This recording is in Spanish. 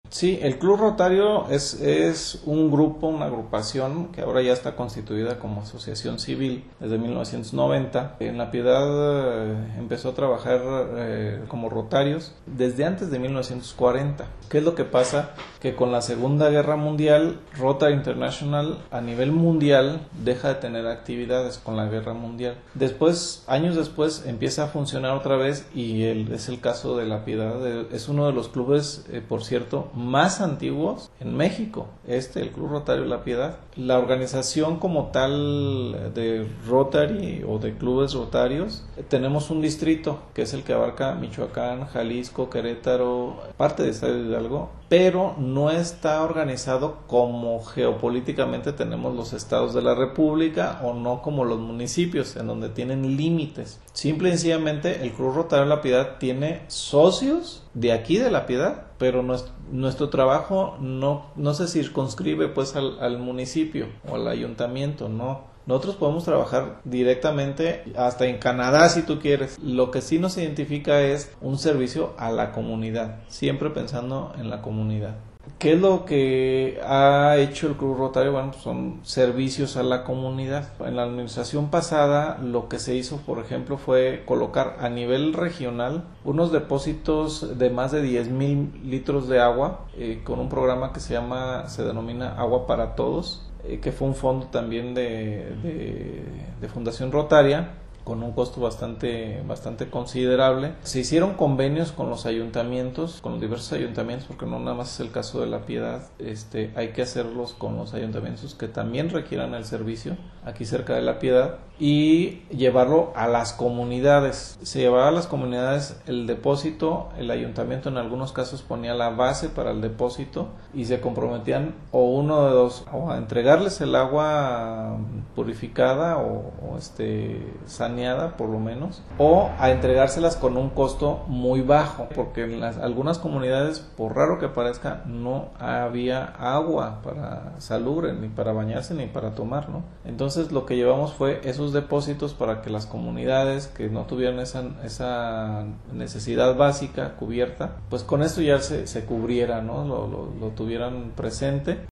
Sí, el Club Rotario es un grupo, una agrupación que ahora ya está constituida como asociación civil desde 1990. En La Piedad empezó a trabajar como rotarios desde antes de 1940. ¿Qué es lo que pasa? Que con la Segunda Guerra Mundial, Rotary International a nivel mundial deja de tener actividades con la Guerra Mundial. Después, años después, empieza a funcionar otra vez y es el caso de La Piedad. Es uno de los clubes, por cierto, más antiguos en México, el Club Rotario La Piedad. La organización como tal de Rotary o de clubes rotarios, tenemos un distrito que es el que abarca Michoacán, Jalisco, Querétaro, parte de Estado de Hidalgo, pero no está organizado como geopolíticamente tenemos los estados de la República o no como los municipios en donde tienen límites. Simple y sencillamente el Club Rotario La Piedad tiene socios de aquí de La Piedad, pero nuestro trabajo no se circunscribe pues al municipio o al ayuntamiento, no. Nosotros podemos trabajar directamente hasta en Canadá si tú quieres. Lo que sí nos identifica es un servicio a la comunidad, siempre pensando en la comunidad. ¿Qué es lo que ha hecho el Club Rotario? Bueno, pues son servicios a la comunidad. En la administración pasada lo que se hizo, por ejemplo, fue colocar a nivel regional unos depósitos de más de 10,000 litros de agua con un programa que se denomina Agua para Todos, que fue un fondo también de Fundación Rotaria, con un costo bastante considerable. Se hicieron convenios con los ayuntamientos, con los diversos ayuntamientos, porque no nada más es el caso de La Piedad, hay que hacerlos con los ayuntamientos que también requieran el servicio aquí cerca de La Piedad y llevarlo a las comunidades. Se llevaba a las comunidades el depósito, el ayuntamiento en algunos casos ponía la base para el depósito y se comprometían o uno de dos, o a entregarles el agua purificada o saneada por lo menos, o a entregárselas con un costo muy bajo, porque en algunas comunidades, por raro que parezca, no había agua para salubre, ni para bañarse, ni para tomar, ¿no? Entonces lo que llevamos fue esos depósitos para que las comunidades que no tuvieran esa necesidad básica cubierta, pues con esto ya se cubriera, ¿no? Lo tuvieran presente.